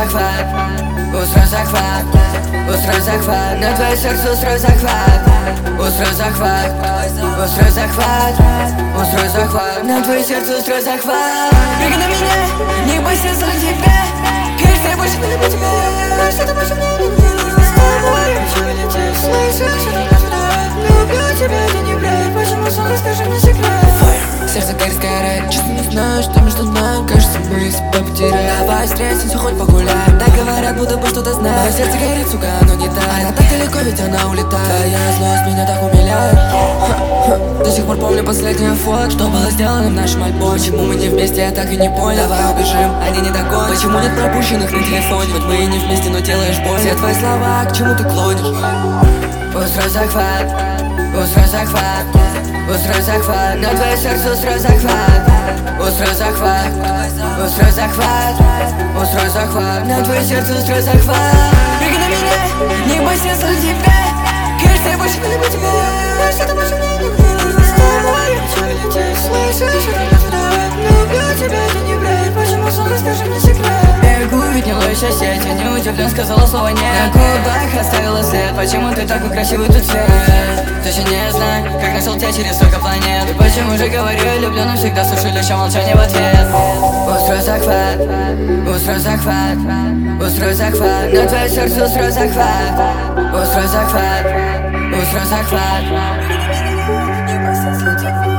захват, устрой захват, устрой захват, на твое сердце устрой захват, устрой захват, устрой захват, устрой захват, на твое сердце устрой захват. Беги на меня, не бойся за тебя, кажется, я больше не люблю тебя, что ты больше мне не нужно с тобой. Хочу лететь, слышишь, люблю тебя, ты не брать, почему сон, расскажи мне секрет. Сердце горит, сгорает, честно не знаю, что между нами. Кажется, мы себя потеряли. Давай встретимся, хоть погуляем. Так говорят, будто бы что-то знаю. Мое сердце горит, сука, оно не так. Она так далеко, ведь она улетает. Твоя злость меня так умиляет. До сих пор помню последнее фото, что было сделано в нашем альбоме. Почему мы не вместе, я так и не понял. Давай убежим, они не догонят. Почему нет пропущенных на телефоне? Хоть мы и не вместе, но делаешь боль. Все твои слова, к чему ты клонишь? Устрой захват, устрой захват, устрой захват, на твое сердце устрой захват, устрой захват, устрой захват, устрой захват, на твое сердце устрой захват. Беги на меня, не бойся за тебя, кажется, я больше не люблю тебя, что ты больше мне не нужно с тобой. Хочу лететь, слышишь, люблю тебя, ты не брать, почему сон, расскажи мне секрет. Бегу, ведь не лучше сеть, я не удивлен, сказала слово нет. На губах оставила след, почему ты такой красивый тут цвет? Точно не знаю, как нашел тебя через столько планет. И почему же говорю, я люблю, но всегда слышу лишь молчание в ответ. Устрой захват, устрой захват, устрой захват, на твое сердце устрой захват, устрой захват, устрой захват.